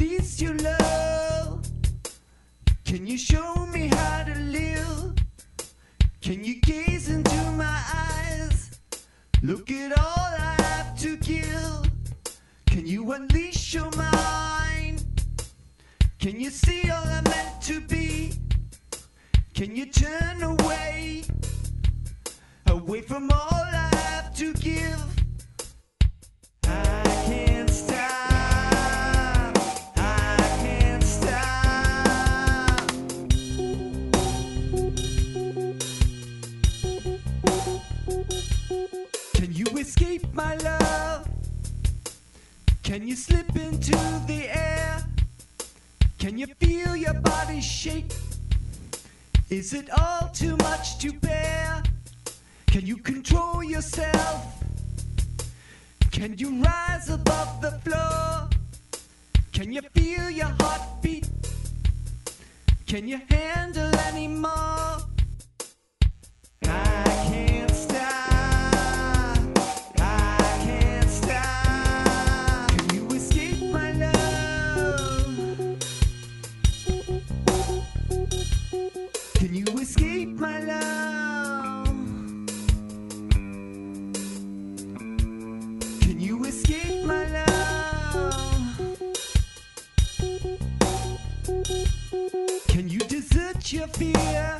release your love? Can you show me how to live? Can you gaze into my eyes? Look at all I have to give. Can you unleash your mind? Can you see all I'm meant to be? Can you turn away from all I have to give? I can't stop, I can't stop. Can you escape my love? Can you slip into the air? Can you feel your body shake? Is it all too much to bear? Can you control yourself? Can you rise above the floor? Can you feel your heartbeat? Can you handle any more? I can't stop, I can't stop. Can you escape my love? Can you escape my love? Can you escape my love? Can you desert your fear?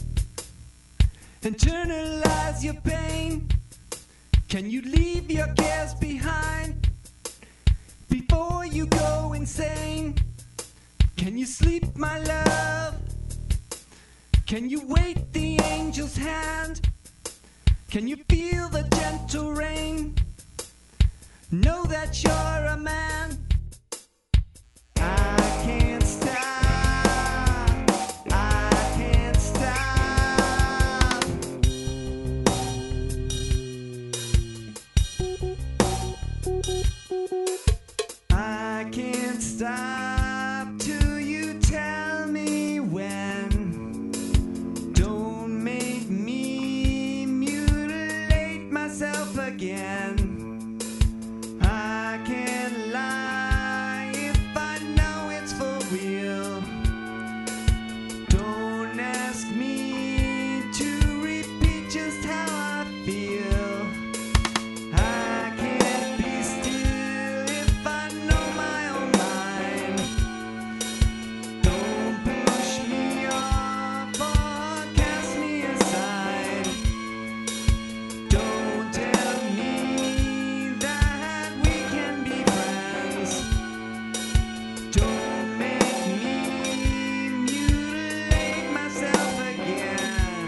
Internalize your pain? Can you leave your cares behind before you go insane? Can you sleep, my love? Can you wait the angel's hand? Can you feel the gentle rain? Know that you're a man. I can't stop, I can't stop. I can't stop till you tell me when. Don't make me mutilate myself again. I can't lie if I know it's for real. Don't ask me to repeat just how I feel. I can't be still if I know my own mind. Don't push me off or cast me aside. Don't tell me that we can be friends. Don't make me mutilate myself again.